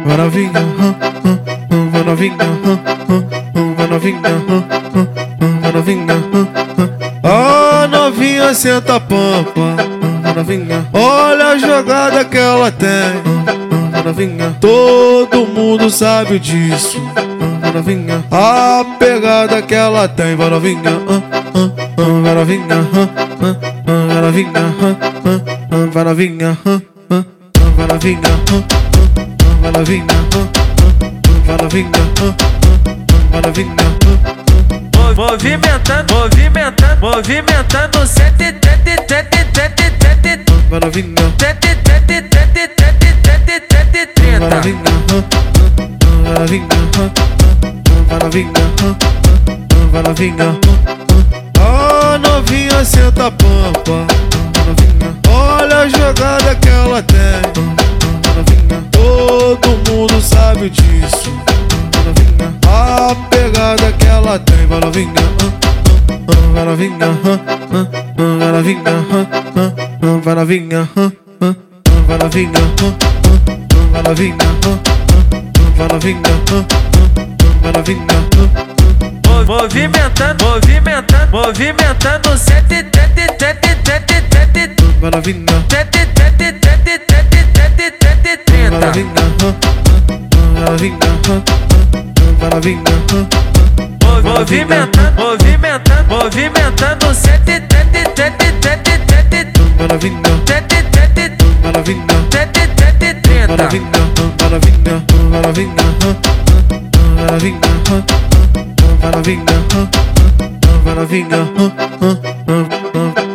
vai novinha, vai novinha, vai novinha, vai novinha. A novinha senta a pampa, vai novinha. Olha a jogada que ela tem, vai novinha. Todo mundo sabe disso, vai novinha. A pegada que ela tem, vai novinha, vai novinha, vai novinha, vai novinha, vai novinha, vai novinha, vai novinha, vai novinha. Movimentando, movimentando, movimentando, sete, tete, tete, tete, tete, Vai novinha, tete, tete, tete, tete, tete, tete, vai 30. novinha, vai novinha, vai novinha, vai novinha. A novinha senta a pampa, vai novinha. Olha a jogada que ela tem, vai novinha. Todo mundo sabe disso, vai novinha. A pegada que ela tem, vai novinha, vai novinha, vai novinha, vai novinha, vai novinha, vai novinha, vai novinha, vai novinha. Movimentando, movimentando, movimentando, sete, tete, tete, tete, tete, Vai novinha, tete, tete, tete, tete, tete, tete, 30. vai novinha, vai novinha, vai novinha. Movimentando, movimentando, movimentando, sete, tete, tete, tete, tete, Vai novinha, tete, tete, vai novinha, tete, tete, 30. vai novinha, vai novinha, vai novinha, vai novinha, vai novinha, vai novinha.